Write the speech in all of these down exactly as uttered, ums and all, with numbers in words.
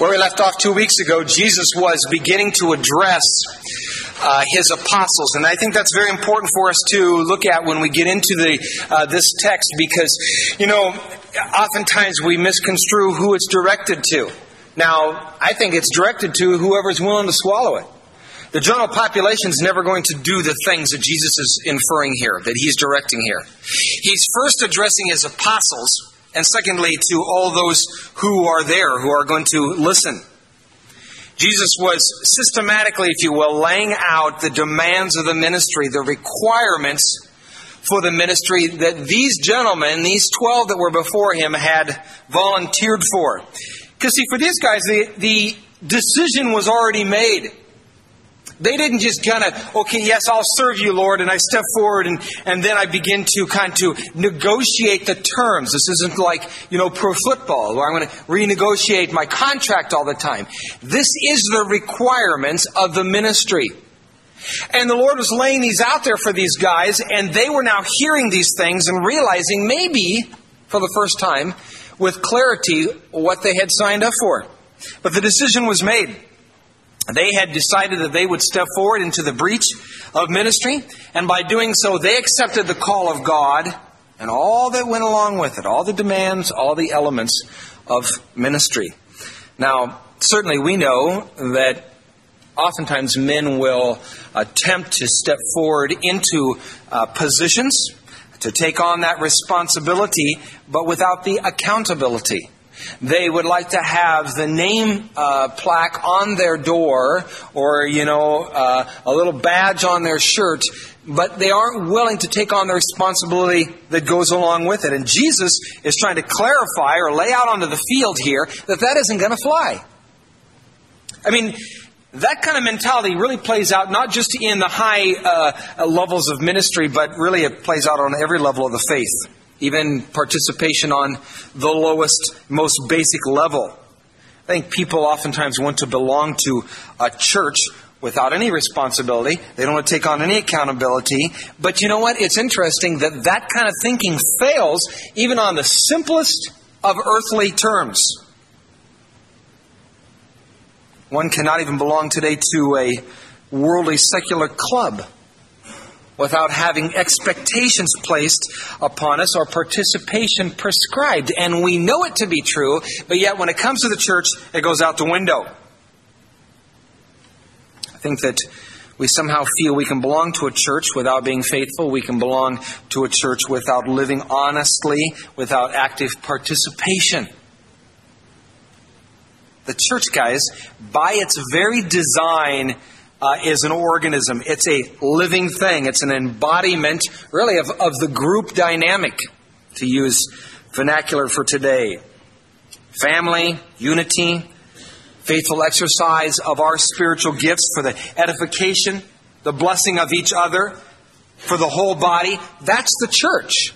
Where we left off two weeks ago, Jesus was beginning to address uh, his apostles. And I think that's very important for us to look at when we get into the uh, this text because, you know, oftentimes we misconstrue who it's directed to. Now, I think it's directed to whoever's willing to swallow it. The general population is never going to do the things that Jesus is inferring here, that he's directing here. He's first addressing his apostles, and secondly, to all those who are there, who are going to listen. Jesus was systematically, if you will, laying out the demands of the ministry, the requirements for the ministry that these gentlemen, these twelve that were before him, had volunteered for. Because see, for these guys, the, the decision was already made. They didn't just kind of, okay, yes, I'll serve you, Lord, and I step forward and, and then I begin to kind of to negotiate the terms. This isn't like, you know, pro football, where I'm going to renegotiate my contract all the time. This is the requirements of the ministry. And the Lord was laying these out there for these guys, and they were now hearing these things and realizing maybe, for the first time, with clarity, what they had signed up for. But the decision was made. They had decided that they would step forward into the breach of ministry, and by doing so, they accepted the call of God and all that went along with it, all the demands, all the elements of ministry. Now, certainly we know that oftentimes men will attempt to step forward into uh, positions, to take on that responsibility, but without the accountability. They would like to have the name uh, plaque on their door or, you know, uh, a little badge on their shirt, but they aren't willing to take on the responsibility that goes along with it. And Jesus is trying to clarify or lay out onto the field here that that isn't going to fly. I mean, that kind of mentality really plays out not just in the high uh, levels of ministry, but really it plays out on every level of the faith. Even participation on the lowest, most basic level. I think people oftentimes want to belong to a church without any responsibility. They don't want to take on any accountability. But you know what? It's interesting that that kind of thinking fails even on the simplest of earthly terms. One cannot even belong today to a worldly secular club without having expectations placed upon us or participation prescribed. And we know it to be true, but yet when it comes to the church, it goes out the window. I think that we somehow feel we can belong to a church without being faithful. We can belong to a church without living honestly, without active participation. The church, guys, by its very design, Uh, is an organism. It's a living thing. It's an embodiment, really, of, of the group dynamic, to use vernacular for today. Family, unity, faithful exercise of our spiritual gifts for the edification, the blessing of each other, for the whole body. That's the church.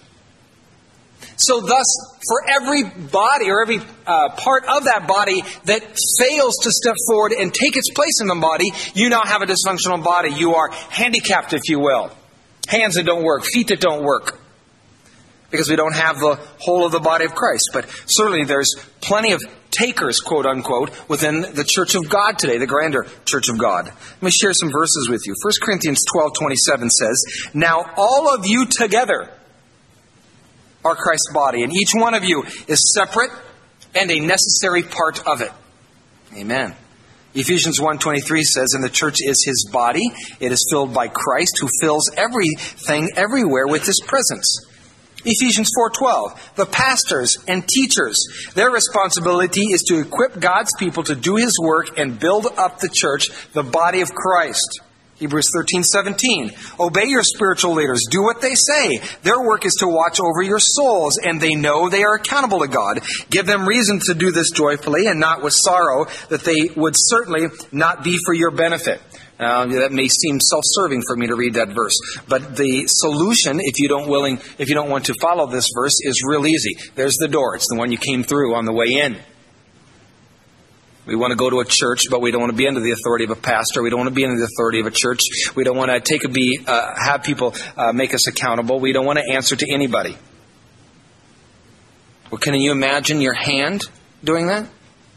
So thus, for every body or every uh, part of that body that fails to step forward and take its place in the body, you now have a dysfunctional body. You are handicapped, if you will. Hands that don't work, feet that don't work. Because we don't have the whole of the body of Christ. But certainly there's plenty of takers, quote unquote, within the church of God today, the grander church of God. Let me share some verses with you. First Corinthians twelve twenty-seven says, "Now all of you together are Christ's body, and each one of you is separate and a necessary part of it." Amen. Ephesians one twenty-three says, "And the church is his body. It is filled by Christ, who fills everything everywhere with his presence." Ephesians four twelve, "The pastors and teachers, their responsibility is to equip God's people to do his work and build up the church, the body of Christ." Hebrews thirteen seventeen, "Obey your spiritual leaders. Do what they say. Their work is to watch over your souls, and they know they are accountable to God. Give them reason to do this joyfully and not with sorrow, that they would certainly not be for your benefit." Now, that may seem self-serving for me to read that verse, but the solution, if you don't willing, if you don't want to follow this verse, is real easy. There's the door. It's the one you came through on the way in. We want to go to a church, but we don't want to be under the authority of a pastor. We don't want to be under the authority of a church. We don't want to take a be, uh, have people uh, make us accountable. We don't want to answer to anybody. Well, can you imagine your hand doing that?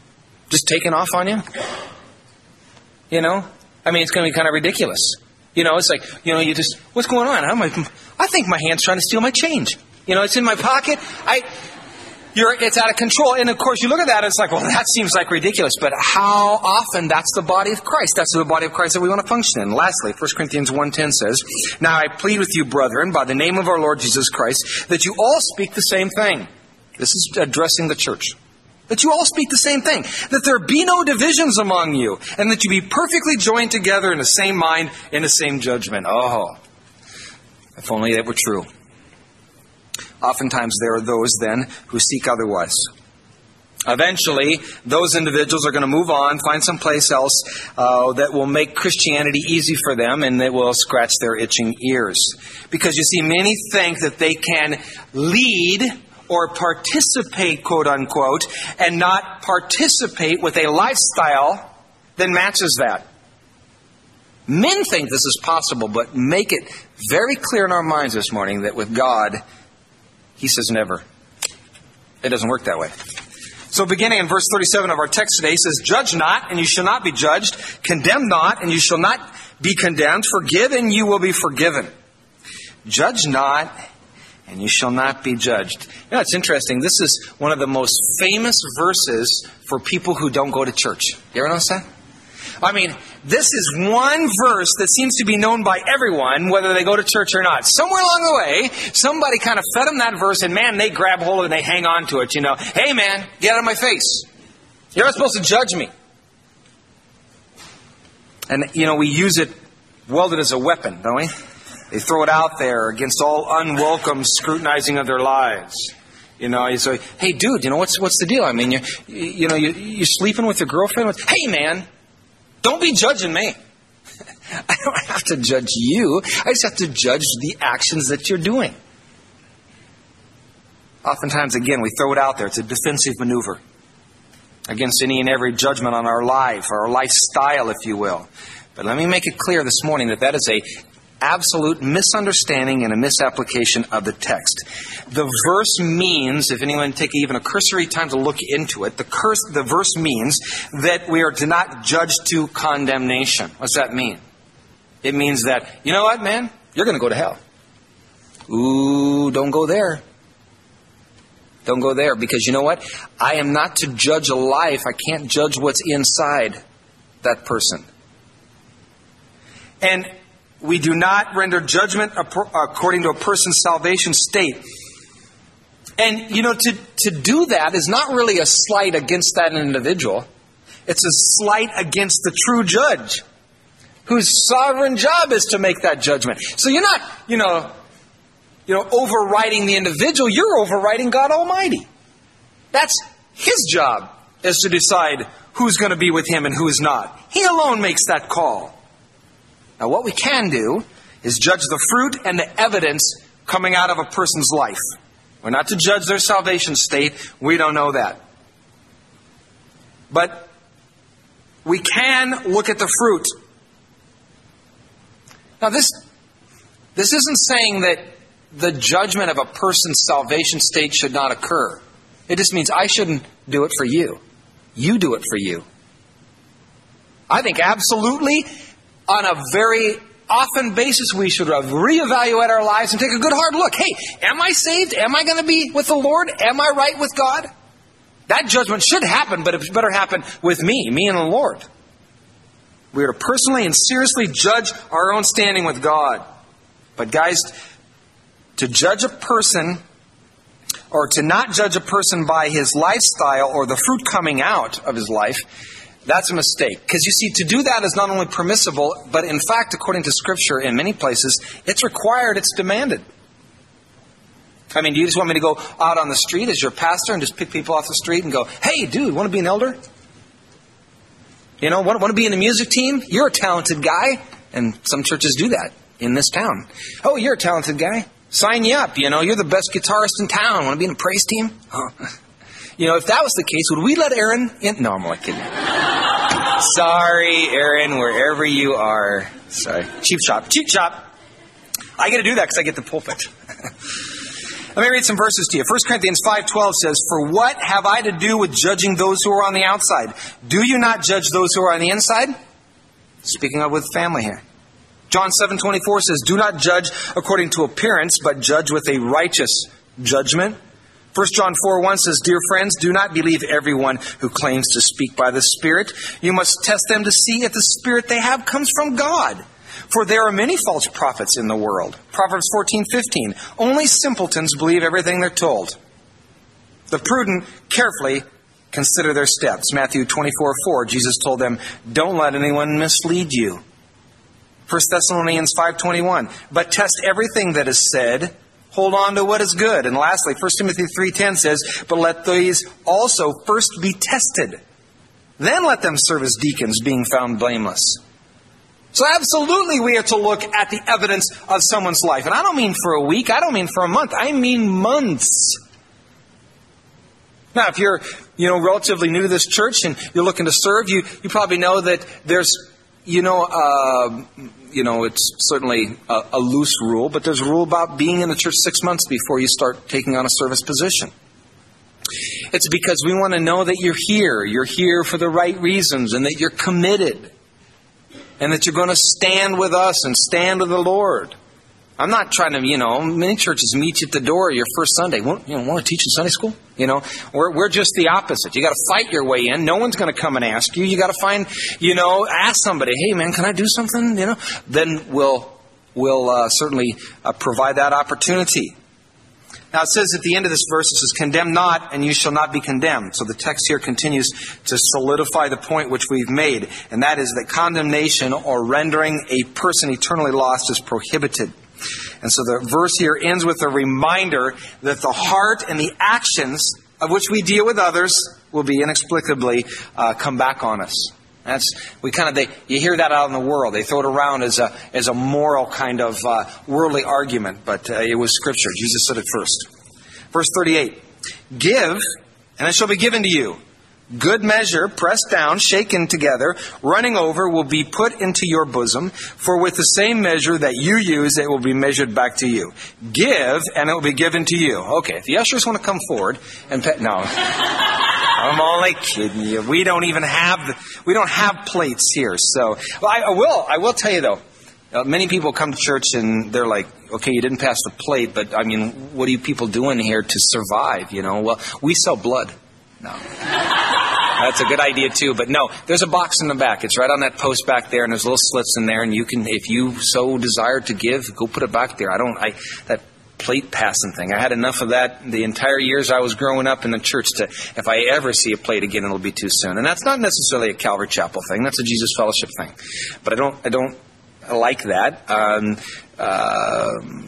just taking off on you? You know? I mean, it's going to be kind of ridiculous. You know, it's like, you know, you just, what's going on? I'm like, I think my hand's trying to steal my change. You know, it's in my pocket. I, you're, it's out of control. And of course, you look at that, it's like, well, that seems like ridiculous. But how often that's the body of Christ? That's the body of Christ that we want to function in. Lastly, First Corinthians one ten says, now I plead with you, brethren, by the name of our Lord Jesus Christ, that you all speak the same thing. This is addressing the church. That you all speak the same thing. That there be no divisions among you. And that you be perfectly joined together in the same mind, in the same judgment. Oh, if only that were true. Oftentimes there are those then who seek otherwise. Eventually, those individuals are going to move on, find some place else uh, that will make Christianity easy for them, and that will scratch their itching ears. Because you see, many think that they can lead or participate, quote unquote, and not participate with a lifestyle that matches that. Men think this is possible, but make it very clear in our minds this morning that with God, He says never. It doesn't work that way. So beginning in verse thirty-seven of our text today, he says, judge not, and you shall not be judged. Condemn not, and you shall not be condemned. Forgive, and you will be forgiven. Judge not, and you shall not be judged. You know, it's interesting. This is one of the most famous verses for people who don't go to church. You ever notice that? I mean, this is one verse that seems to be known by everyone, whether they go to church or not. Somewhere along the way, somebody kind of fed them that verse, and man, they grab hold of it and they hang on to it. You know, hey man, get out of my face. You're not supposed to judge me. And, you know, we use it, wield it as a weapon, don't we? They throw it out there against all unwelcome scrutinizing of their lives. You know, you say, hey dude, you know, what's what's the deal? I mean, you you know, you, you're sleeping with your girlfriend. Hey man, don't be judging me. I don't have to judge you. I just have to judge the actions that you're doing. Oftentimes, again, we throw it out there. It's a defensive maneuver against any and every judgment on our life, our lifestyle, if you will. But let me make it clear this morning that that is a absolute misunderstanding and a misapplication of the text. The verse means, if anyone take even a cursory time to look into it, the, curse, the verse means that we are to not judge to condemnation. What's that mean? It means that, you know what, man? You're going to go to hell. Ooh, don't go there. Don't go there, because you know what? I am not to judge a life. I can't judge what's inside that person. And we do not render judgment according to a person's salvation state. And, you know, to, to do that is not really a slight against that individual. It's a slight against the true judge, whose sovereign job is to make that judgment. So you're not, you know, you know, overriding the individual. You're overriding God Almighty. That's His job, is to decide who's going to be with Him and who's not. He alone makes that call. Now, what we can do is judge the fruit and the evidence coming out of a person's life. We're not to judge their salvation state. We don't know that. But we can look at the fruit. Now, this, this isn't saying that the judgment of a person's salvation state should not occur. It just means I shouldn't do it for you. You do it for you. I think absolutely, on a very often basis, we should reevaluate our lives and take a good hard look. Hey, am I saved? Am I going to be with the Lord? Am I right with God? That judgment should happen, but it better happen with me, me and the Lord. We are to personally and seriously judge our own standing with God. But guys, to judge a person, or to not judge a person by his lifestyle or the fruit coming out of his life, that's a mistake. Because you see, to do that is not only permissible, but in fact, according to Scripture, in many places, it's required, it's demanded. I mean, do you just want me to go out on the street as your pastor and just pick people off the street and go, hey, dude, want to be an elder? You know, want, want to be in the music team? You're a talented guy. And some churches do that in this town. Oh, you're a talented guy. Sign you up. You know, you're the best guitarist in town. Want to be in a praise team? Oh. You know, if that was the case, would we let Aaron in? No, I'm only kidding. Sorry, Aaron, wherever you are. Sorry. Cheap shop. Cheap shop. I get to do that because I get the pulpit. Let me read some verses to you. First Corinthians five twelve says, "For what have I to do with judging those who are on the outside? Do you not judge those who are on the inside?" Speaking of with family here. John seven twenty-four says, "Do not judge according to appearance, but judge with a righteous judgment." First John four one says, "Dear friends, do not believe everyone who claims to speak by the Spirit. You must test them to see if the Spirit they have comes from God. For there are many false prophets in the world." Proverbs fourteen fifteen, "Only simpletons believe everything they're told. The prudent carefully consider their steps." Matthew twenty-four four, Jesus told them, "Don't let anyone mislead you." First Thessalonians five twenty-one, "But test everything that is said. Hold on to what is good." And lastly, First Timothy three ten says, "But let these also first be tested. Then let them serve as deacons, being found blameless." So absolutely we are to look at the evidence of someone's life. And I don't mean for a week. I don't mean for a month. I mean months. Now, if you're, you know, relatively new to this church and you're looking to serve, you, you probably know that there's, you know, uh, you know, it's certainly a, a loose rule, but there's a rule about being in the church six months before you start taking on a service position. It's because we want to know that you're here. You're here for the right reasons and that you're committed. And that you're going to stand with us and stand with the Lord. I'm not trying to, you know, many churches meet you at the door your first Sunday. Want, you know, want to teach in Sunday school? You know, we're, we're just the opposite. You got to fight your way in. No one's going to come and ask you. You got to find, you know, ask somebody, "Hey man, can I do something?" You know, then we'll, we'll uh, certainly uh, provide that opportunity. Now it says at the end of this verse, it says, "Condemn not, and you shall not be condemned." So the text here continues to solidify the point which we've made, and that is that condemnation or rendering a person eternally lost is prohibited. And so the verse here ends with a reminder that the heart and the actions of which we deal with others will be inexplicably uh, come back on us. That's we kind of they you hear that out in the world. They throw it around as a as a moral kind of uh, worldly argument, but uh, it was Scripture. Jesus said it first. Verse thirty-eight: "Give, and it shall be given to you. Good measure, pressed down, shaken together, running over, will be put into your bosom. For with the same measure that you use, it will be measured back to you. Give, and it will be given to you." Okay, if the ushers want to come forward and pet, no. I'm only kidding you. We don't even have we don't have plates here. So well, I, I will I will tell you though. Uh, many people come to church and they're like, "Okay, you didn't pass the plate, but I mean, what are you people doing here to survive?" You know, well, we sell blood. No, that's a good idea too. But no, there's a box in the back. It's right on that post back there, and there's little slits in there, and you can, if you so desire to give, go put it back there. I don't. I that. plate passing thing. I had enough of that the entire years I was growing up in the church to, if I ever see a plate again, it'll be too soon. And that's not necessarily a Calvary Chapel thing. That's a Jesus Fellowship thing. But I don't, I don't like that. Um, uh,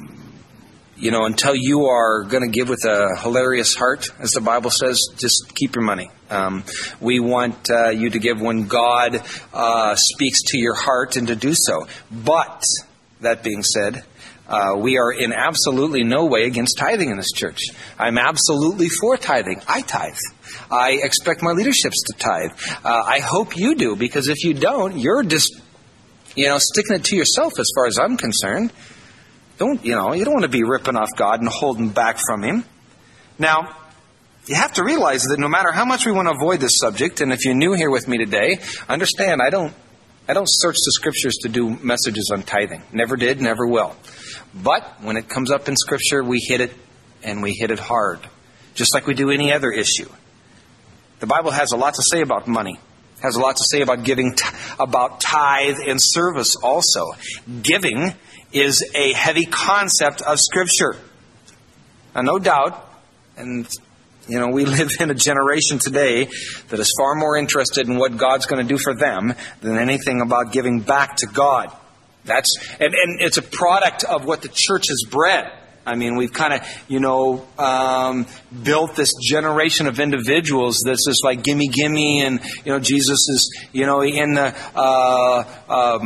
you know, until you are going to give with a hilarious heart, as the Bible says, just keep your money. Um, we want uh, you to give when God uh, speaks to your heart and to do so. But, that being said, Uh, we are in absolutely no way against tithing in this church. I'm absolutely for tithing. I tithe. I expect my leaderships to tithe. Uh, I hope you do, because if you don't, you're just, you know, sticking it to yourself as far as I'm concerned. Don't, you know, you don't want to be ripping off God and holding back from Him. Now, you have to realize that no matter how much we want to avoid this subject, and if you're new here with me today, understand I don't, I don't search the Scriptures to do messages on tithing. Never did, never will. But when it comes up in Scripture, we hit it, and we hit it hard, just like we do any other issue. The Bible has a lot to say about money. It has a lot to say about giving, t- about tithe and service also. Giving is a heavy concept of Scripture. Now, no doubt, and you know, we live in a generation today that is far more interested in what God's going to do for them than anything about giving back to God. That's and, and it's a product of what the church has bred. I mean, we've kind of, you know, um, built this generation of individuals that's just like gimme, gimme, and you know, Jesus is, you know, in the uh, um,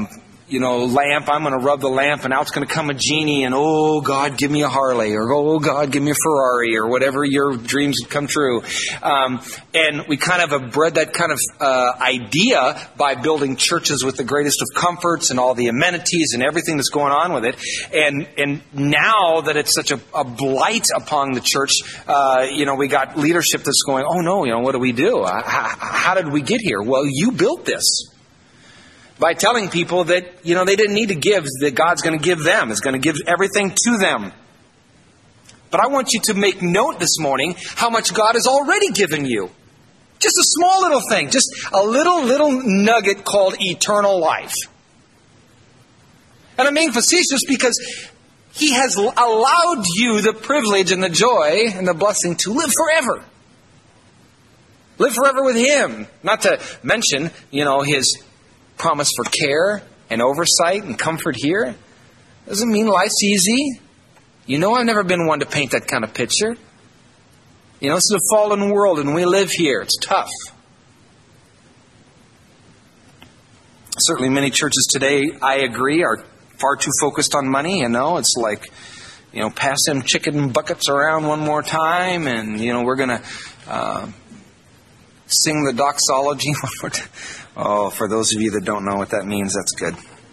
you know, lamp, I'm going to rub the lamp, and out going to come a genie, and oh, God, give me a Harley, or oh, God, give me a Ferrari, or whatever your dreams would come true. Um, and we kind of have bred that kind of uh, idea by building churches with the greatest of comforts and all the amenities and everything that's going on with it. And and now that it's such a, a blight upon the church, uh, you know, we got leadership that's going, oh, no, you know, what do we do? How, how did we get here? Well, you built this. By telling people that, you know, they didn't need to give, that God's going to give them. Is going to give everything to them. But I want you to make note this morning how much God has already given you. Just a small little thing. Just a little, little nugget called eternal life. And I'm being facetious because He has allowed you the privilege and the joy and the blessing to live forever. Live forever with Him. Not to mention, you know, His promise for care and oversight and comfort here. Doesn't mean life's easy. You know, I've never been one to paint that kind of picture. You know, this is a fallen world and we live here. It's tough. Certainly many churches today, I agree, are far too focused on money. You know, it's like, you know, pass them chicken buckets around one more time, and, you know, we're going to uh, sing the doxology one more time. Oh, for those of you that don't know what that means, that's good.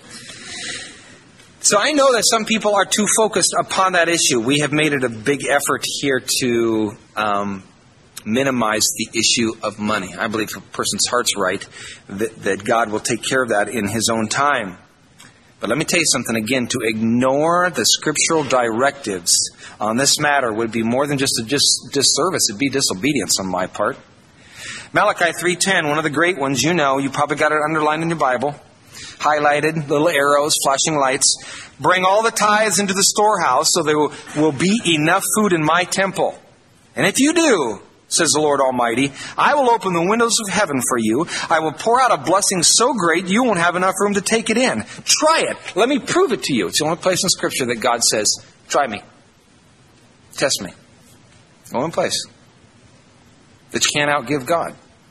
So I know that some people are too focused upon that issue. We have made it a big effort here to um, minimize the issue of money. I believe if a person's heart's right, that, that God will take care of that in His own time. But let me tell you something again. To ignore the scriptural directives on this matter would be more than just a dis- disservice. It'd be disobedience on my part. Malachi three ten, one of the great ones, you know, you probably got it underlined in your Bible, highlighted, little arrows, flashing lights. Bring all the tithes into the storehouse so there will, will be enough food in my temple. And if you do, says the Lord Almighty, I will open the windows of heaven for you. I will pour out a blessing so great you won't have enough room to take it in. Try it. Let me prove it to you. It's the only place in Scripture that God says, try me. Test me. Only place that you can't outgive God.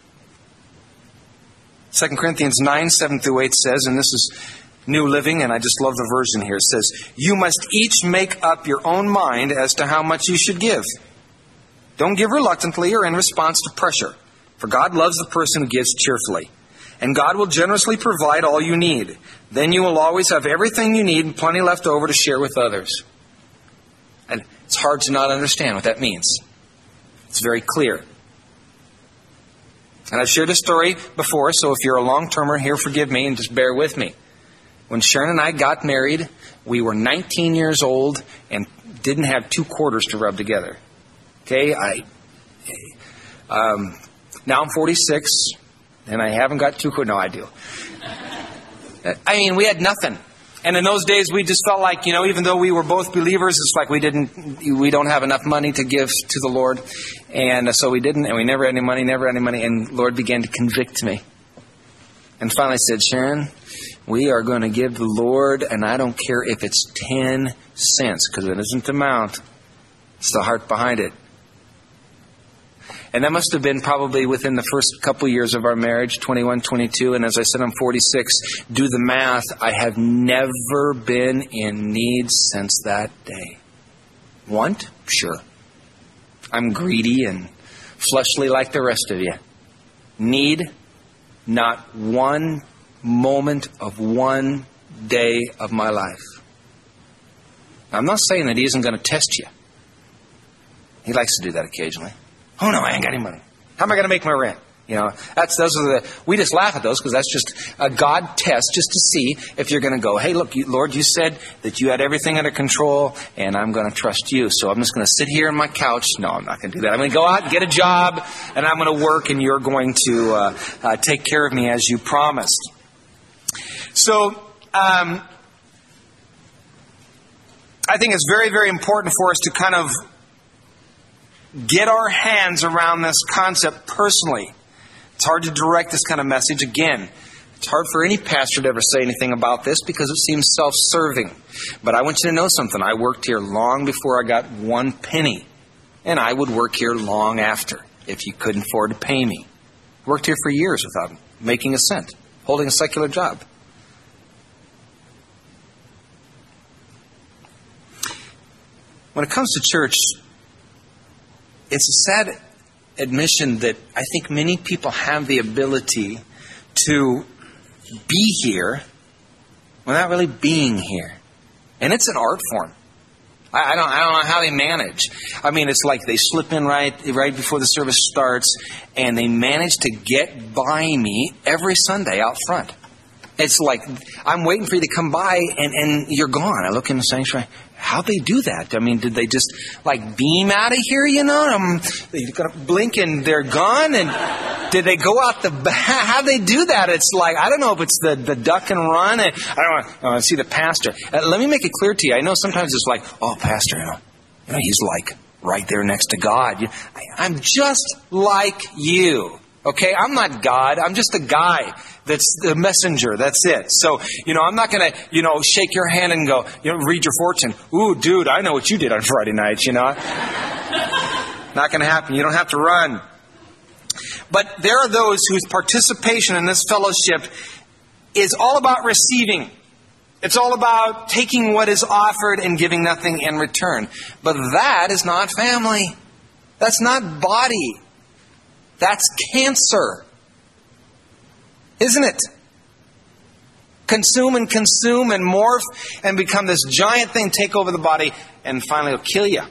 Second Corinthians nine, seven through eight says, and this is New Living, and I just love the version here. It says, you must each make up your own mind as to how much you should give. Don't give reluctantly or in response to pressure, for God loves the person who gives cheerfully. And God will generously provide all you need. Then you will always have everything you need and plenty left over to share with others. And it's hard to not understand what that means. It's very clear. And I've shared this story before, so if you're a long-termer here, forgive me and just bear with me. When Sharon and I got married, we were nineteen years old and didn't have two quarters to rub together. Okay, I um, now I'm forty-six, and I haven't got two quarters. No, I do. I mean, we had nothing. And in those days, we just felt like, you know, even though we were both believers, it's like we didn't, we don't have enough money to give to the Lord. And so we didn't, and we never had any money, never had any money. And the Lord began to convict me. And finally said, Sharon, we are going to give the Lord, and I don't care if it's ten cents, because it isn't the amount. It's the heart behind it. And that must have been probably within the first couple years of our marriage, twenty-one, twenty-two. And as I said, I'm forty-six. Do the math. I have never been in need since that day. Want? Sure. I'm greedy and fleshly like the rest of you. Need? Not one moment of one day of my life. I'm not saying that He isn't going to test you. He likes to do that occasionally. Oh, no, I ain't got any money. How am I going to make my rent? You know, that's those are the. We just laugh at those because that's just a God test, just to see if you're going to go, hey, look, you, Lord, you said that you had everything under control, and I'm going to trust you. So I'm just going to sit here on my couch. No, I'm not going to do that. I'm going to go out and get a job, and I'm going to work, and you're going to uh, uh, take care of me as you promised. So um, I think it's very, very important for us to kind of get our hands around this concept personally. It's hard to direct this kind of message. Again, it's hard for any pastor to ever say anything about this because it seems self-serving. But I want you to know something. I worked here long before I got one penny. And I would work here long after if you couldn't afford to pay me. Worked here for years without making a cent, holding a secular job. when it comes to church, it's a sad admission that I think many people have the ability to be here without really being here. And it's an art form. I, I don't I don't know how they manage. I mean, it's like they slip in right right before the service starts, and they manage to get by me every Sunday out front. It's like I'm waiting for you to come by, and, and you're gone. I look in the sanctuary. How'd they do that? I mean, did they just like beam out of here, you know? Um, they're going to blink and they're gone? And did they go out the back? How'd they do that? It's like, I don't know if it's the, the duck and run. And I don't want to see the pastor. Uh, let me make it clear to you. I know sometimes it's like, oh, pastor, you know, you know he's like right there next to God. I, I'm just like you. Okay, I'm not God. I'm just a guy that's the messenger. That's it. So, you know, I'm not going to, you know, shake your hand and go, you know, read your fortune. Ooh, dude, I know what you did on Friday night, you know. Not going to happen. You don't have to run. But there are those whose participation in this fellowship is all about receiving. It's all about taking what is offered and giving nothing in return. But that is not family. That's not body. That's cancer. Isn't it? Consume and consume and morph and become this giant thing, take over the body, and finally it'll kill you.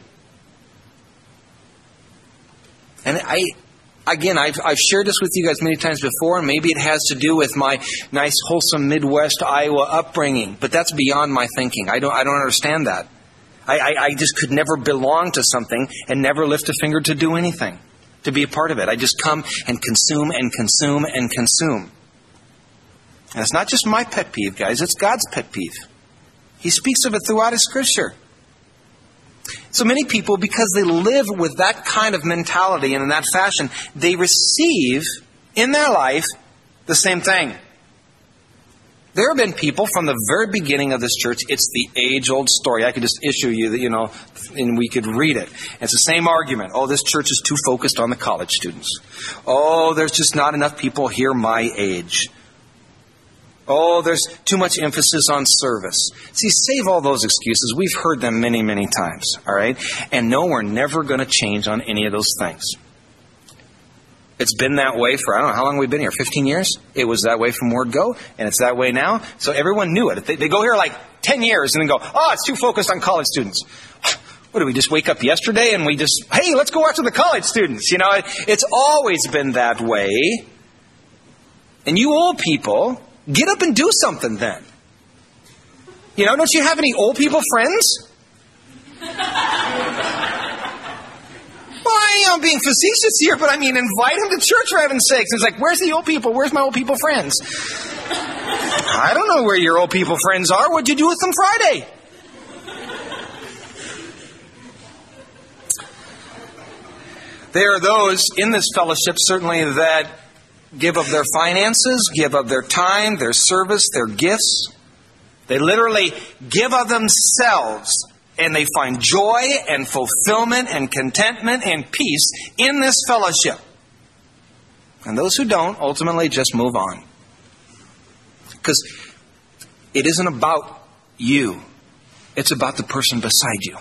And I, again, I've, I've shared this with you guys many times before, and maybe it has to do with my nice, wholesome Midwest Iowa upbringing, but that's beyond my thinking. I don't, I don't understand that. I, I, I just could never belong to something and never lift a finger to do anything, to be a part of it. I just come and consume and consume and consume. And it's not just my pet peeve, guys. It's God's pet peeve. He speaks of it throughout His Scripture. So many people, because they live with that kind of mentality and in that fashion, they receive in their life the same thing. There have been people from the very beginning of this church. It's the age-old story. I could just issue you, the, you know, and we could read it. It's the same argument. Oh, this church is too focused on the college students. Oh, there's just not enough people here my age. Oh, there's too much emphasis on service. See, save all those excuses. We've heard them many, many times, all right? And no, we're never going to change on any of those things. It's been that way for, I don't know, how long we've been here? fifteen years? It was that way from word go, and it's that way now. So everyone knew it. They, they go here like ten years and then go, oh, it's too focused on college students. What, did we just wake up yesterday and we just, hey, let's go after the college students? You know, it, it's always been that way. And you old people, get up and do something then. You know, don't you have any old people friends? Well, I am being facetious here, but I mean, invite them to church for heaven's sakes. It's like, where's the old people? Where's my old people friends? I don't know where your old people friends are. What'd you do with them Friday? There are those in this fellowship, certainly, that give of their finances, give of their time, their service, their gifts. They literally give of themselves, and they find joy and fulfillment and contentment and peace in this fellowship. And those who don't ultimately just move on. Because it isn't about you. It's about the person beside you.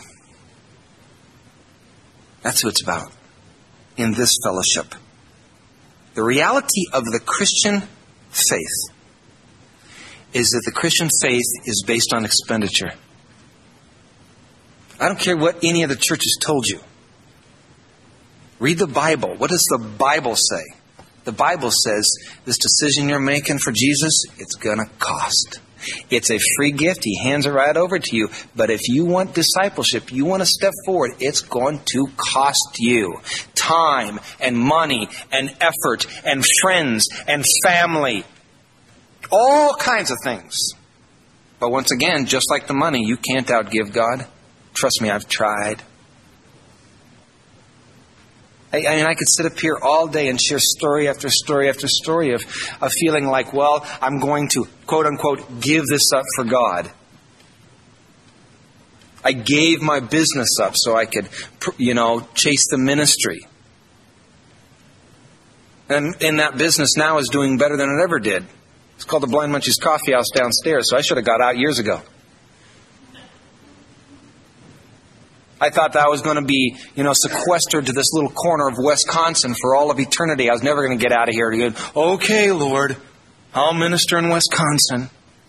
That's who it's about in this fellowship. The reality of the Christian faith is that the Christian faith is based on expenditure. I don't care what any of the churches told you. Read the Bible. What does the Bible say? The Bible says this decision you're making for Jesus, it's going to cost. It's a free gift. He hands it right over to you. But if you want discipleship, you want to step forward, it's going to cost you time and money and effort and friends and family. All kinds of things. But once again, just like the money, you can't outgive God. Trust me, I've tried. I, I mean, I could sit up here all day and share story after story after story of, of feeling like, well, I'm going to, quote unquote, give this up for God. I gave my business up so I could, you know, chase the ministry. And in that business now is doing better than it ever did. It's called the Blind Munchies Coffee House downstairs, so I should have got out years ago. I thought that I was going to be, you know, sequestered to this little corner of Wisconsin for all of eternity. I was never going to get out of here to go, okay, Lord, I'll minister in Wisconsin.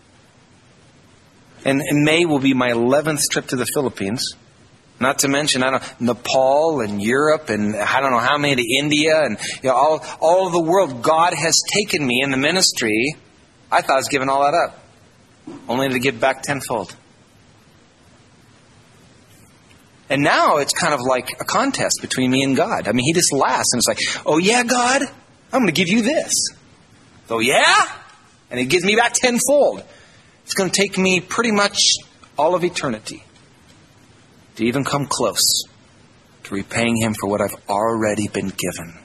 And in May will be my eleventh trip to the Philippines. Not to mention, I don't Nepal and Europe and I don't know how many to India and you know, all all of the world. God has taken me in the ministry. I thought I was giving all that up, only to give back tenfold. And now it's kind of like a contest between me and God. I mean, He just laughs and it's like, oh yeah, God, I'm going to give you this. Oh yeah? And He gives me back tenfold. It's going to take me pretty much all of eternity to even come close to repaying Him for what I've already been given.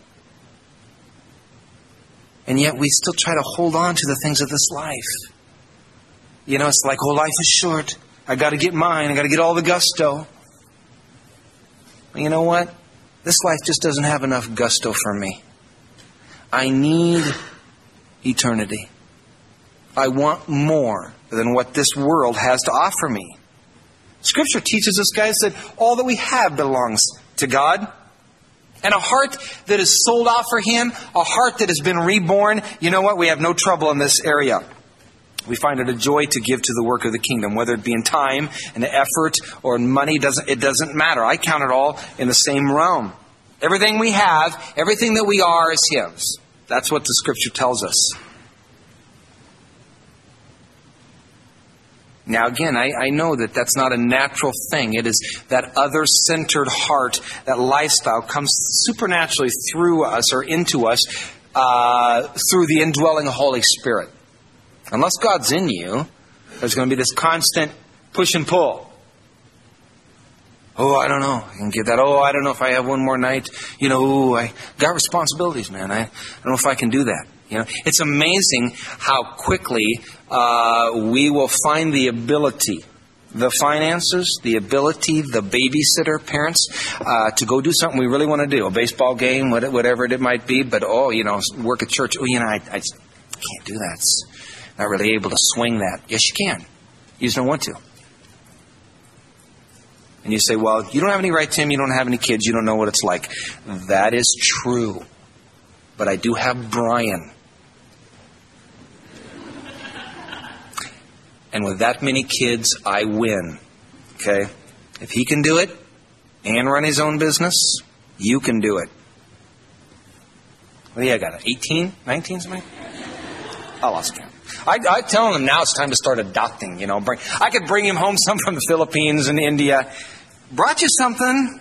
And yet we still try to hold on to the things of this life. You know, it's like, oh, life is short. I got to get mine. I got to get all the gusto. You know what? This life just doesn't have enough gusto for me. I need eternity. I want more than what this world has to offer me. Scripture teaches us, guys, that all that we have belongs to God. And a heart that is sold out for Him, a heart that has been reborn, you know what? We have no trouble in this area. We find it a joy to give to the work of the kingdom, whether it be in time and effort or in money. Doesn't, it doesn't matter. I count it all in the same realm. Everything we have, everything that we are is His. That's what the Scripture tells us. Now again, I, I know that that's not a natural thing. It is that other-centered heart, that lifestyle comes supernaturally through us or into us uh, through the indwelling Holy Spirit. Unless God's in you, there's going to be this constant push and pull. Oh, I don't know. I can get that. Oh, I don't know if I have one more night. You know, ooh, I got responsibilities, man. I, I don't know if I can do that. You know, it's amazing how quickly uh, we will find the ability, the finances, the ability, the babysitter, parents, uh, to go do something we really want to do, a baseball game, whatever it might be. But oh, you know, work at church. Oh, you know, I, I just can't do that. It's not really able to swing that. Yes, you can. You just don't want to. And you say, well, you don't have any right, Tim. You don't have any kids. You don't know what it's like. That is true. But I do have Brian. And with that many kids, I win. Okay? If he can do it and run his own business, you can do it. What do you got? eighteen? nineteen something? I lost count. I, I tell him now it's time to start adopting. You know, bring. I could bring him home some from the Philippines and India. Brought you something.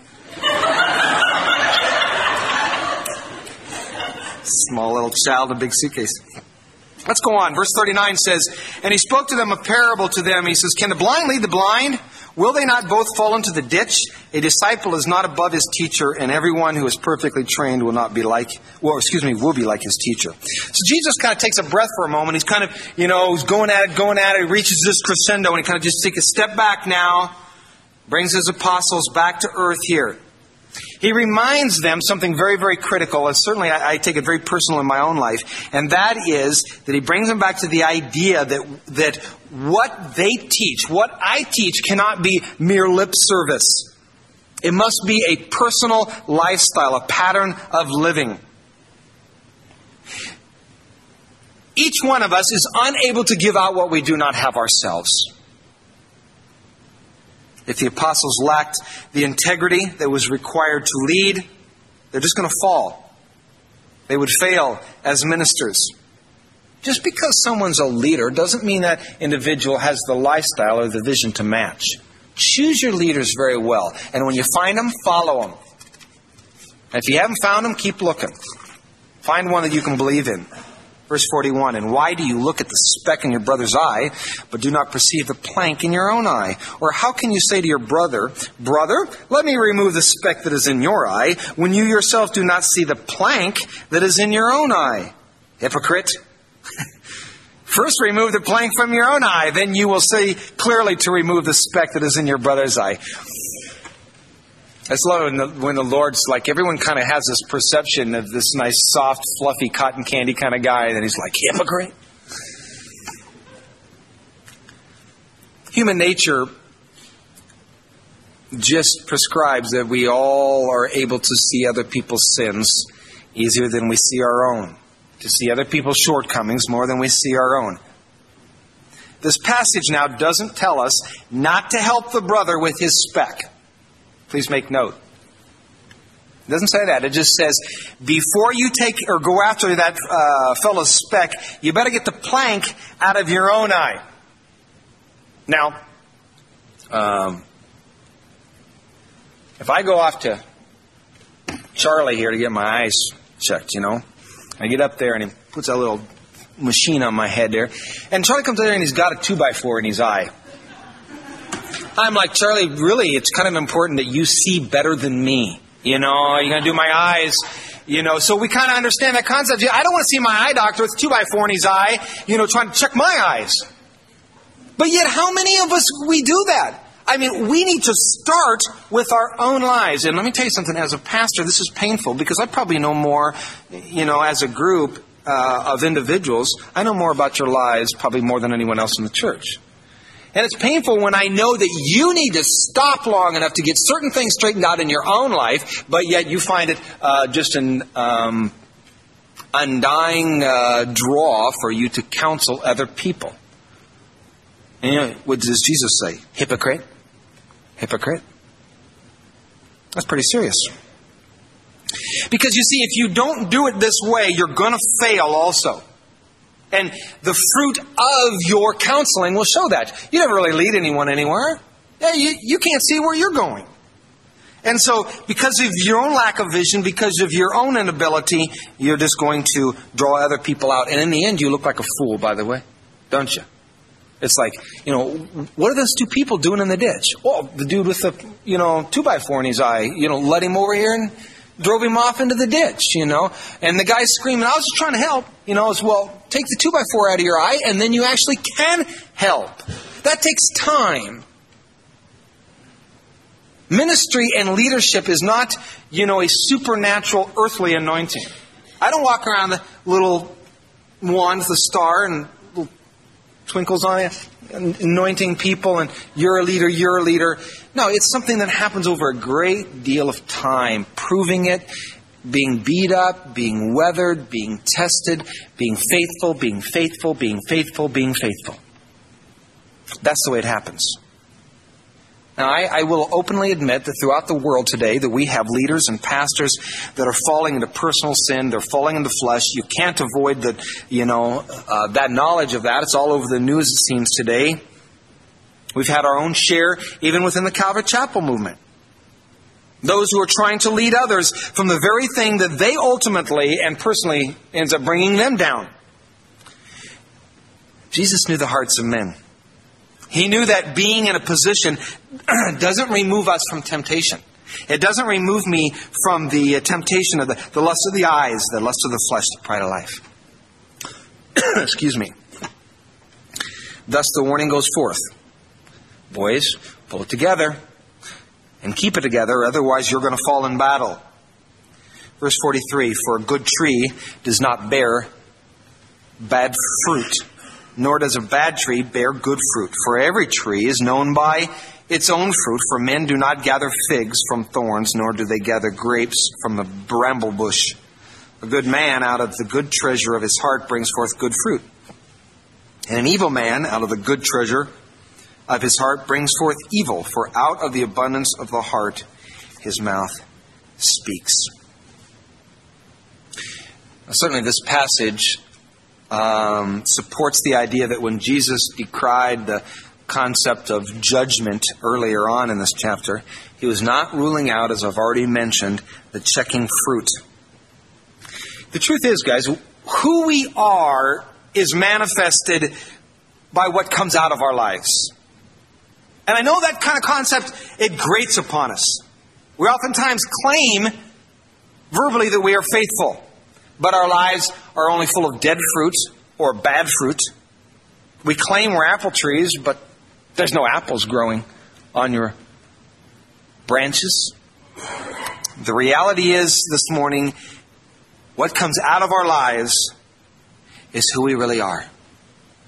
Small little child, a big suitcase. Let's go on. Verse thirty-nine says, and He spoke to them a parable to them. He says, can the blind lead the blind? Will they not both fall into the ditch? A disciple is not above his teacher, and everyone who is perfectly trained will not be like, well, excuse me, will be like his teacher. So Jesus kind of takes a breath for a moment. He's kind of, you know, he's going at it, going at it. He reaches this crescendo, and he kind of just takes a step back now, brings his apostles back to earth here. He reminds them something very, very critical, and certainly I, I take it very personal in my own life, and that is that he brings them back to the idea that that what they teach, what I teach, cannot be mere lip service. It must be a personal lifestyle, a pattern of living. Each one of us is unable to give out what we do not have ourselves. If the apostles lacked the integrity that was required to lead, they're just going to fall. They would fail as ministers. Just because someone's a leader doesn't mean that individual has the lifestyle or the vision to match. Choose your leaders very well. And when you find them, follow them. And if you haven't found them, keep looking. Find one that you can believe in. Verse forty-one, and why do you look at the speck in your brother's eye, but do not perceive the plank in your own eye? Or how can you say to your brother, brother, let me remove the speck that is in your eye, when you yourself do not see the plank that is in your own eye? Hypocrite. First remove the plank from your own eye, then you will see clearly to remove the speck that is in your brother's eye. I just love when the, when the Lord's like, everyone kind of has this perception of this nice, soft, fluffy, cotton candy kind of guy, and then He's like, hypocrite. Human nature just prescribes that we all are able to see other people's sins easier than we see our own. To see other people's shortcomings more than we see our own. This passage now doesn't tell us not to help the brother with his speck. Please make note. It doesn't say that. It just says, before you take or go after that uh, fellow's speck, you better get the plank out of your own eye. Now, um, if I go off to Charlie here to get my eyes checked, you know, I get up there and he puts a little machine on my head there, and Charlie comes in there and he's got a two by four in his eye. I'm like, Charlie, really, it's kind of important that you see better than me. You know, you're going to do my eyes. You know, so we kind of understand that concept. I don't want to see my eye doctor with a two by four in his eye, you know, trying to check my eyes. But yet, how many of us, we do that? I mean, we need to start with our own lives. And let me tell you something, as a pastor, this is painful because I probably know more, you know, as a group uh, of individuals. I know more about your lives probably more than anyone else in the church. And it's painful when I know that you need to stop long enough to get certain things straightened out in your own life, but yet you find it uh, just an um, undying uh, draw for you to counsel other people. And you know, what does Jesus say? Hypocrite? Hypocrite? That's pretty serious. Because you see, if you don't do it this way, you're going to fail also. And the fruit of your counseling will show that. You never really lead anyone anywhere. Yeah, you, you can't see where you're going. And so, because of your own lack of vision, because of your own inability, you're just going to draw other people out. And in the end, you look like a fool, by the way. Don't you? It's like, you know, what are those two people doing in the ditch? Well, the dude with the, you know, two by four in his eye, you know, led him over here and drove him off into the ditch, you know. And the guy's screaming, I was just trying to help. You know, as well, take the two by four out of your eye and then you actually can help. That takes time. Ministry and leadership is not, you know, a supernatural earthly anointing. I don't walk around the little wand, the star, and little twinkles on it, anointing people, and you're a leader, you're a leader. No, it's something that happens over a great deal of time, proving it, being beat up, being weathered, being tested, being faithful, being faithful, being faithful, being faithful. That's the way it happens. Now, I, I will openly admit that throughout the world today that we have leaders and pastors that are falling into personal sin. They're falling into flesh. You can't avoid the, you know, uh, that knowledge of that. It's all over the news, it seems, today. We've had our own share, even within the Calvary Chapel movement. Those who are trying to lead others from the very thing that they ultimately and personally ends up bringing them down. Jesus knew the hearts of men. He knew that being in a position doesn't remove us from temptation. It doesn't remove me from the temptation of the, the lust of the eyes, the lust of the flesh, the pride of life. Excuse me. Thus the warning goes forth. Boys, pull it together and keep it together, otherwise you're going to fall in battle. Verse forty-three, for a good tree does not bear bad fruit, nor does a bad tree bear good fruit. For every tree is known by its own fruit. For men do not gather figs from thorns, nor do they gather grapes from a bramble bush. A good man out of the good treasure of his heart brings forth good fruit. And an evil man out of the good treasure of his heart brings forth evil. For out of the abundance of the heart his mouth speaks. Now, certainly this passage Um, supports the idea that when Jesus decried the concept of judgment earlier on in this chapter, he was not ruling out, as I've already mentioned, the checking fruit. The truth is, guys, who we are is manifested by what comes out of our lives. And I know that kind of concept, it grates upon us. We oftentimes claim verbally that we are faithful, but our lives are only full of dead fruit or bad fruit. We claim we're apple trees, but there's no apples growing on your branches. The reality is this morning, what comes out of our lives is who we really are.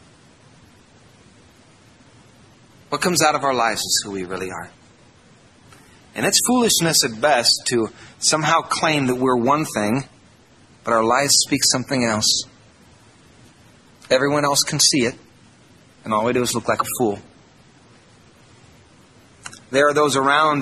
What comes out of our lives is who we really are. And it's foolishness at best to somehow claim that we're one thing, but our lives speak something else. Everyone else can see it, and all we do is look like a fool. There are those around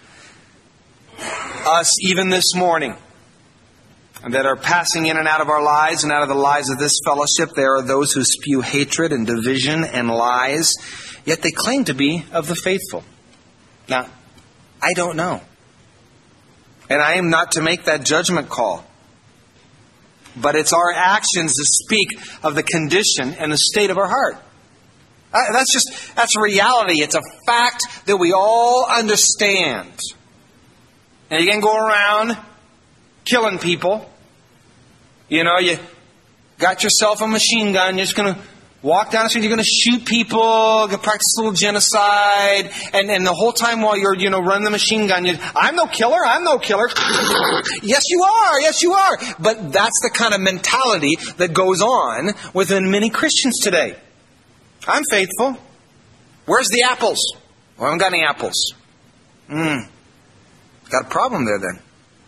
us even this morning that are passing in and out of our lives and out of the lives of this fellowship. There are those who spew hatred and division and lies, yet they claim to be of the faithful. Now, I don't know. And I am not to make that judgment call. But it's our actions that speak of the condition and the state of our heart. That's just, that's a reality. It's a fact that we all understand. And you can go around killing people. You know, you got yourself a machine gun. You're just going to walk down the street. You're going to shoot people, practice a little genocide. And, and the whole time while you're, you know, running the machine gun, you, I'm no killer. I'm no killer. Yes, you are. Yes, you are. But that's the kind of mentality that goes on within many Christians today. I'm faithful. Where's the apples? Well, I haven't got any apples. Hmm. Got a problem there then.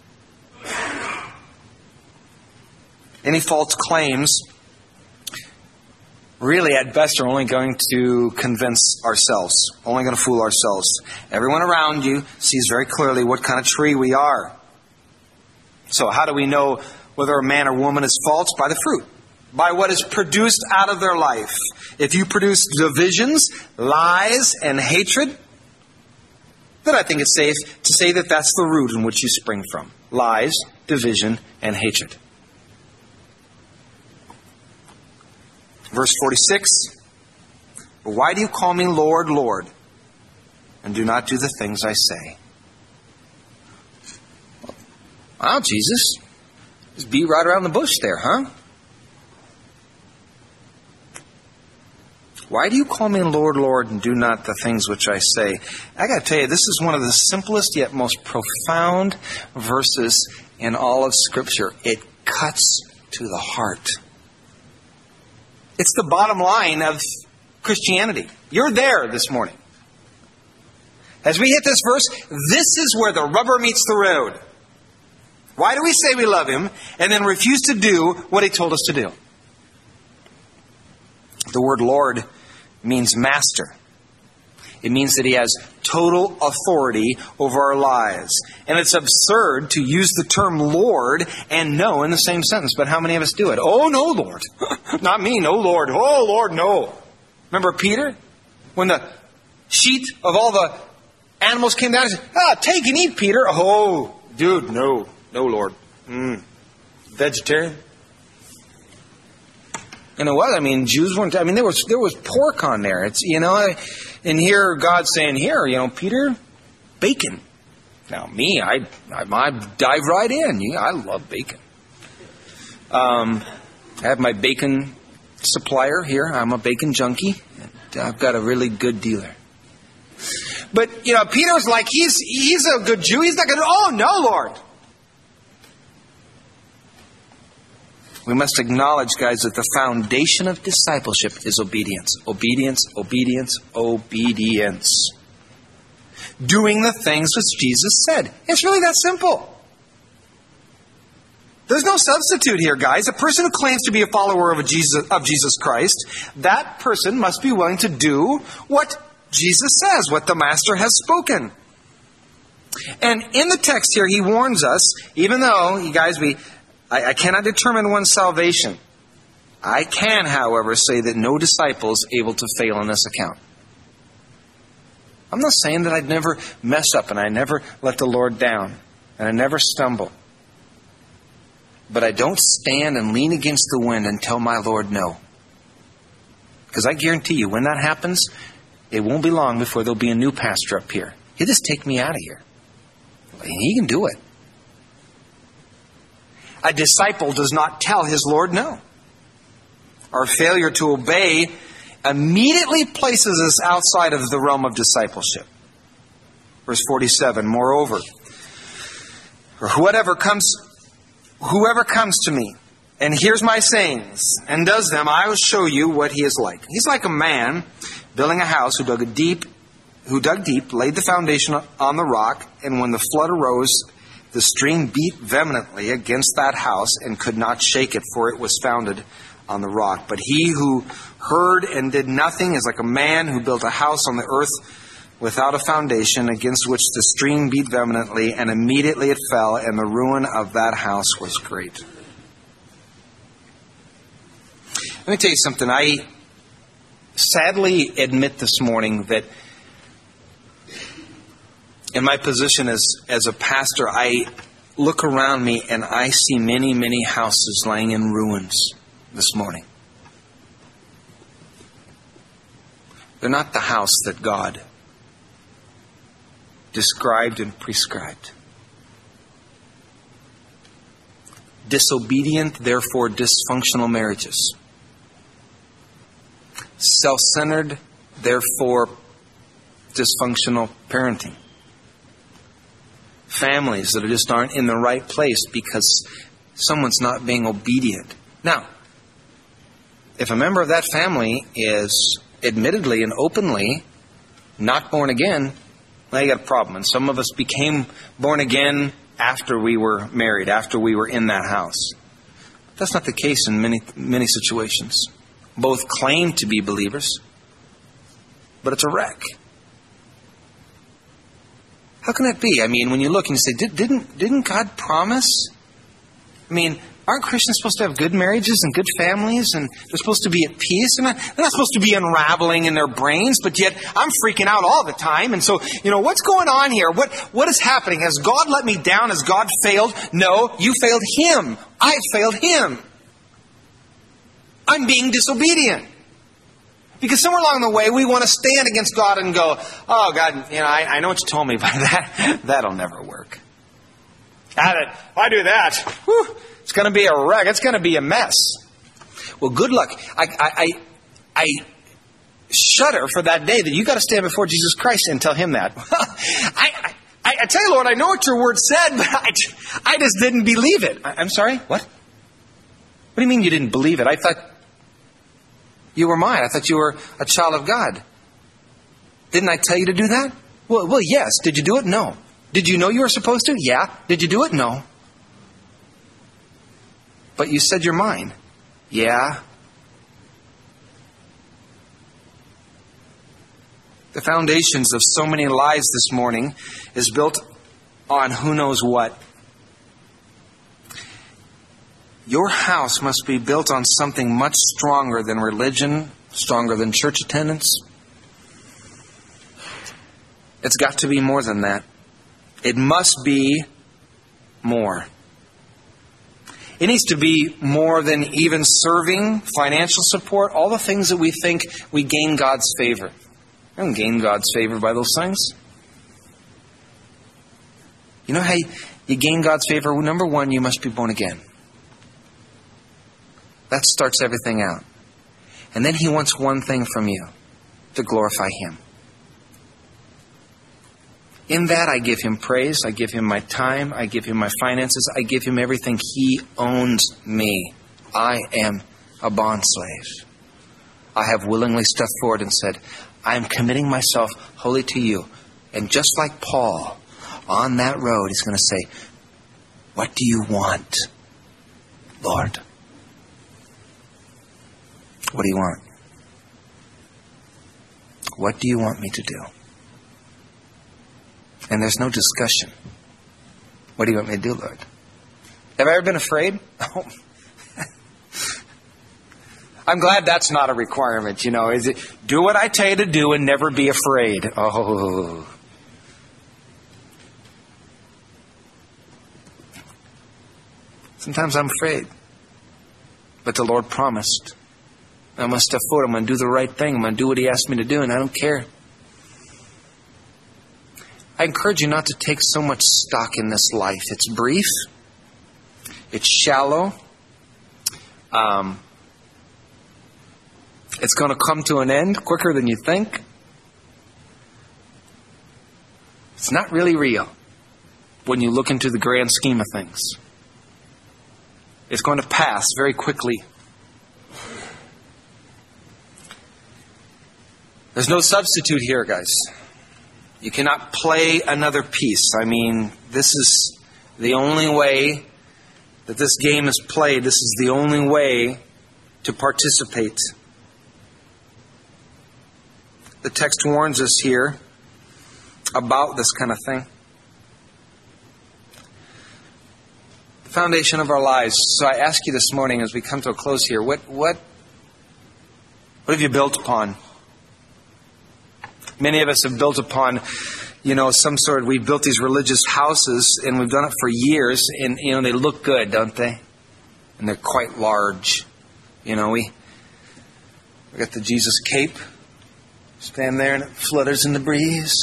Any false claims really at best are only going to convince ourselves. Only going to fool ourselves. Everyone around you sees very clearly what kind of tree we are. So how do we know whether a man or woman is false? By the fruit. By what is produced out of their life. If you produce divisions, lies, and hatred, then I think it's safe to say that that's the root in which you spring from. Lies, division, and hatred. Verse forty-six. Why do you call me Lord, Lord, and do not do the things I say? Wow, Jesus. Just beat right around the bush there, huh? Why do you call me Lord, Lord, and do not the things which I say? I got to tell you, this is one of the simplest yet most profound verses in all of Scripture. It cuts to the heart. It's the bottom line of Christianity. You're there this morning. As we hit this verse, this is where the rubber meets the road. Why do we say we love Him and then refuse to do what He told us to do? The word Lord means master. It means that He has total authority over our lives. And it's absurd to use the term Lord and no in the same sentence. But how many of us do it? Oh, no, Lord. Not me, no, Lord. Oh, Lord, no. Remember Peter? When the sheet of all the animals came down, he said, ah, take and eat, Peter. Oh, dude, no. No, Lord. Mm. Vegetarian? You know what? I mean, Jews weren't. I mean, there was there was pork on there. It's you know, and here God's saying, here, you know, Peter, bacon. Now, me, I I, I dive right in. Yeah, I love bacon. Um, I have my bacon supplier here. I'm a bacon junkie. And I've got a really good dealer. But you know, Peter's like he's he's a good Jew. He's not going to. Oh no, Lord. We must acknowledge, guys, that the foundation of discipleship is obedience. Obedience, obedience, obedience. Doing the things which Jesus said. It's really that simple. There's no substitute here, guys. A person who claims to be a follower of, a Jesus, of Jesus Christ, that person must be willing to do what Jesus says, what the Master has spoken. And in the text here, He warns us, even though, you guys, we... I, I cannot determine one's salvation. I can, however, say that no disciple is able to fail in this account. I'm not saying that I'd never mess up and I never let the Lord down and I never stumble. But I don't stand and lean against the wind and tell my Lord no. Because I guarantee you, when that happens, it won't be long before there'll be a new pastor up here. He'll just take me out of here. He can do it. A disciple does not tell his Lord no. Our failure to obey immediately places us outside of the realm of discipleship. Verse forty-seven, moreover, or whoever comes, whoever comes to me and hears my sayings and does them, I will show you what he is like. He's like a man building a house who dug a deep who dug deep, laid the foundation on the rock, and when the flood arose, the stream beat vehemently against that house and could not shake it, for it was founded on the rock. But he who heard and did nothing is like a man who built a house on the earth without a foundation, against which the stream beat vehemently, and immediately it fell, and the ruin of that house was great. Let me tell you something. I sadly admit this morning that in my position as, as a pastor, I look around me and I see many, many houses laying in ruins this morning. They're not the house that God described and prescribed. Disobedient, therefore dysfunctional marriages. Self-centered, therefore dysfunctional parenting. Families that just aren't in the right place because someone's not being obedient. Now, if a member of that family is admittedly and openly not born again, well, you got a problem. And some of us became born again after we were married, after we were in that house. That's not the case in many, many situations. Both claim to be believers, but it's a wreck. How can that be? I mean, when you look and you say, Did, didn't didn't God promise? I mean, aren't Christians supposed to have good marriages and good families, and they're supposed to be at peace? And they're not supposed to be unraveling in their brains, but yet I'm freaking out all the time. And so, you know, what's going on here? What What is happening? Has God let me down? Has God failed? No, you failed Him. I failed Him. I'm being disobedient. Because somewhere along the way, we want to stand against God and go, oh, God, you know, I, I know what you told me, but that, that'll never work. If I do that, whew, it's going to be a wreck. It's going to be a mess. Well, good luck. I, I, I, I shudder for that day that you got to stand before Jesus Christ and tell Him that. I, I, I tell you, Lord, I know what your word said, but I, I just didn't believe it. I, I'm sorry? What? What do you mean you didn't believe it? I thought you were mine. I thought you were a child of God. Didn't I tell you to do that? Well, well, yes. Did you do it? No. Did you know you were supposed to? Yeah. Did you do it? No. But you said you're mine. Yeah. The foundations of so many lives this morning is built on who knows what. Your house must be built on something much stronger than religion, stronger than church attendance. It's got to be more than that. It must be more. It needs to be more than even serving, financial support, all the things that we think we gain God's favor. I don't gain God's favor by those things. You know how you, you gain God's favor? Number one, you must be born again. That starts everything out. And then He wants one thing from you, to glorify Him. In that, I give Him praise, I give Him my time, I give Him my finances, I give Him everything. He owns me. I am a bond slave. I have willingly stepped forward and said, I am committing myself wholly to you. And just like Paul, on that road, he's going to say, what do you want, Lord? What do you want? What do you want me to do? And there's no discussion. What do you want me to do, Lord? Have I ever been afraid? Oh. I'm glad that's not a requirement, you know. Is it do what I tell you to do and never be afraid? Oh. Sometimes I'm afraid. But the Lord promised. I'm going to step forward. I'm going to do the right thing. I'm going to do what He asked me to do, and I don't care. I encourage you not to take so much stock in this life. It's brief. It's shallow. Um, it's going to come to an end quicker than you think. It's not really real when you look into the grand scheme of things. It's going to pass very quickly. There's no substitute here, guys. You cannot play another piece. I mean, this is the only way that this game is played. This is the only way to participate. The text warns us here about this kind of thing. The foundation of our lives. So I ask you this morning as we come to a close here, what what what have you built upon? Many of us have built upon, you know, some sort of, we've built these religious houses and we've done it for years, and, you know, they look good, don't they? And they're quite large. You know, we, we got the Jesus cape. Stand there and it flutters in the breeze.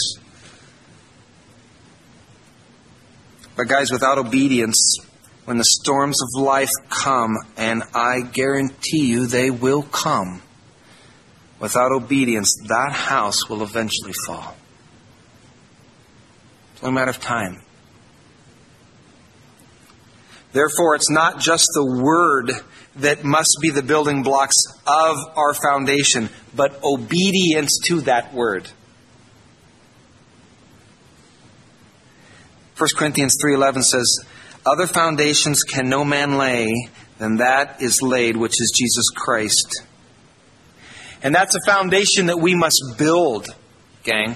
But guys, without obedience, when the storms of life come, and I guarantee you they will come, without obedience, that house will eventually fall. It's only a matter of time. Therefore, it's not just the Word that must be the building blocks of our foundation, but obedience to that Word. First Corinthians three eleven says, "Other foundations can no man lay than that is laid, which is Jesus Christ." And that's a foundation that we must build, gang.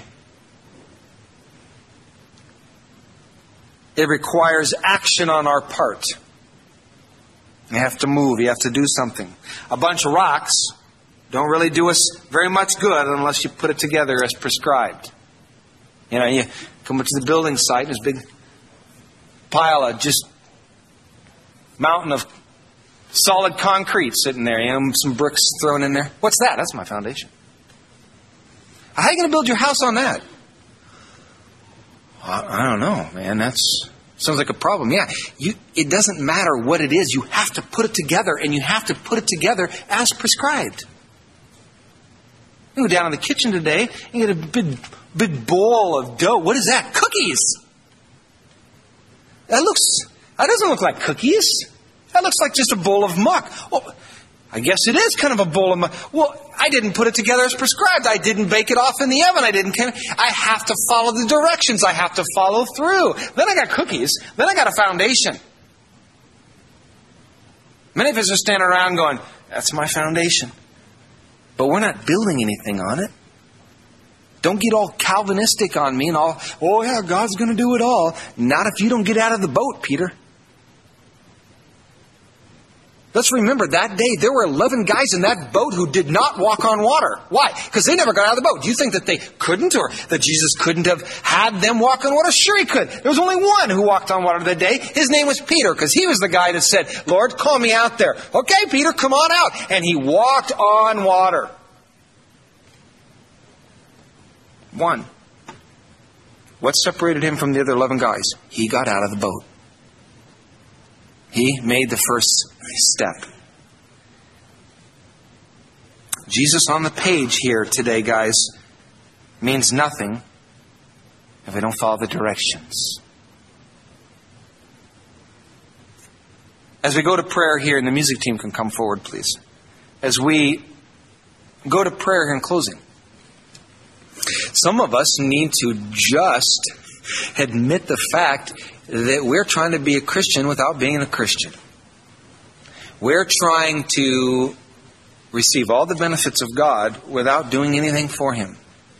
It requires action on our part. You have to move. You have to do something. A bunch of rocks don't really do us very much good unless you put it together as prescribed. You know, you come up to the building site, there's a big pile of just mountain of solid concrete sitting there. You know, some bricks thrown in there. What's that? That's my foundation. How are you going to build your house on that? I don't know, man. That's sounds like a problem. Yeah, you, it doesn't matter what it is. You have to put it together, and you have to put it together as prescribed. You go down in the kitchen today and get a big, big bowl of dough. What is that? Cookies. That looks. That doesn't look like cookies. That looks like just a bowl of muck. Well, I guess it is kind of a bowl of muck. Well, I didn't put it together as prescribed. I didn't bake it off in the oven. I didn't. I have to follow the directions. I have to follow through. Then I got cookies. Then I got a foundation. Many of us are standing around going, "That's my foundation." But we're not building anything on it. Don't get all Calvinistic on me and all, "Oh yeah, God's going to do it all." Not if you don't get out of the boat, Peter. Let's remember that day there were eleven guys in that boat who did not walk on water. Why? Because they never got out of the boat. Do you think that they couldn't, or that Jesus couldn't have had them walk on water? Sure he could. There was only one who walked on water that day. His name was Peter, because he was the guy that said, "Lord, call me out there." "Okay, Peter, come on out." And he walked on water. One. What separated him from the other eleven guys? He got out of the boat. He made the first step. Jesus on the page here today, guys, means nothing if we don't follow the directions. As we go to prayer here, and the music team can come forward, please. As we go to prayer here in closing, some of us need to just admit the fact that we're trying to be a Christian without being a Christian. We're trying to receive all the benefits of God without doing anything for Him.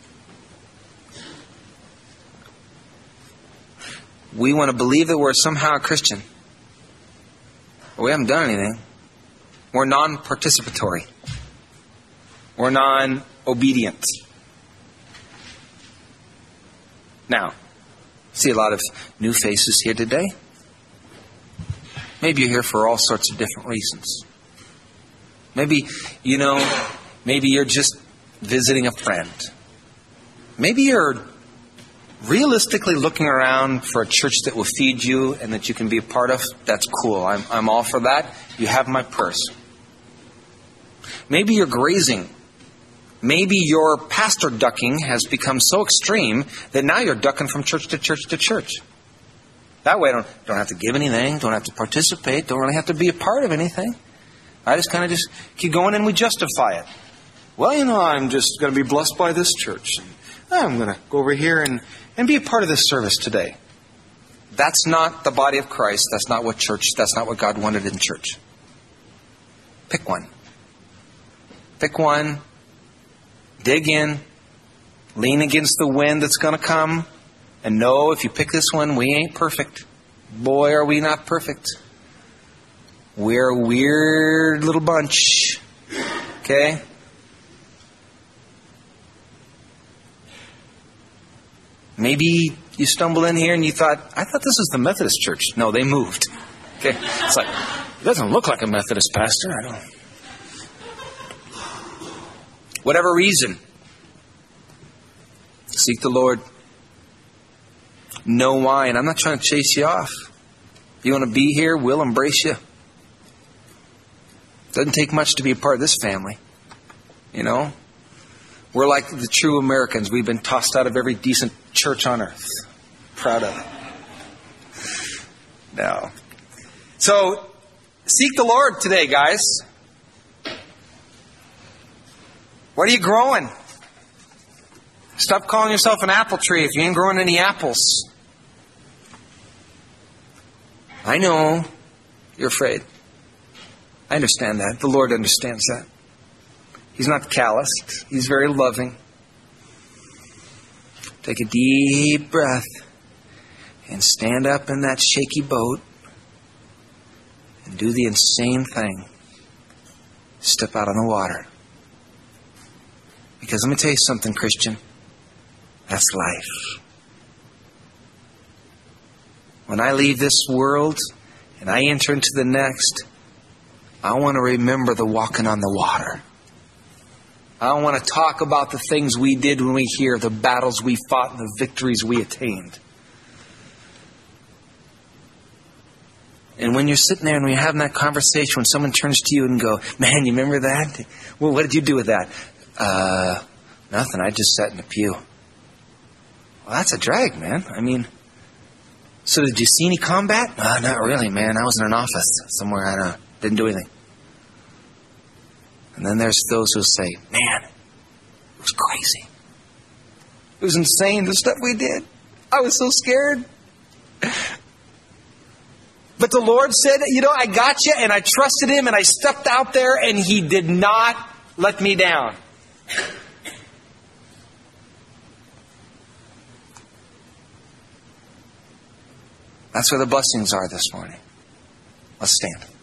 We want to believe that we're somehow a Christian, but we haven't done anything. We're non-participatory. We're non-obedient. Now, see a lot of new faces here today. Maybe you're here for all sorts of different reasons. Maybe, you know, maybe you're just visiting a friend. Maybe you're realistically looking around for a church that will feed you and that you can be a part of. That's cool. I'm, I'm all for that. You have my purse. Maybe you're grazing. Maybe your pastor ducking has become so extreme that now you're ducking from church to church to church. That way I don't, don't have to give anything, don't have to participate, don't really have to be a part of anything. I just kind of just keep going and we justify it. Well, you know, I'm just going to be blessed by this church. I'm going to go over here and, and be a part of this service today. That's not the body of Christ. That's not what church, that's not what God wanted in church. Pick one. Pick one. Dig in. Lean against the wind that's going to come. And know if you pick this one, we ain't perfect. Boy, are we not perfect. We're a weird little bunch. Okay? Maybe you stumbled in here and you thought, I thought this was the Methodist church. No, they moved. Okay? It's like, it doesn't look like a Methodist pastor. I don't. Whatever reason, seek the Lord. Know why. And I'm not trying to chase you off. If you want to be here, we'll embrace you. Doesn't take much to be a part of this family. You know? We're like the true Americans. We've been tossed out of every decent church on earth. Proud of it. No. So, seek the Lord today, guys. What are you growing? Stop calling yourself an apple tree if you ain't growing any apples. I know you're afraid. I understand that. The Lord understands that. He's not calloused. He's very loving. Take a deep breath and stand up in that shaky boat and do the insane thing. Step out on the water. Because let me tell you something, Christian. That's life. When I leave this world and I enter into the next, I want to remember the walking on the water. I don't want to talk about the things we did when we hear, the battles we fought and the victories we attained. And when you're sitting there and we're having that conversation, when someone turns to you and go, man, you remember that? Well, what did you do with that? Uh, nothing. I just sat in the pew. Well, that's a drag, man. I mean, so did you see any combat? Uh, not really, man. I was in an office somewhere. I don't know. Didn't do anything. And then there's those who say, man, it was crazy. It was insane, the stuff we did. I was so scared. But the Lord said, you know, I got you, and I trusted Him, and I stepped out there, and He did not let me down. That's where the blessings are this morning. Let's stand.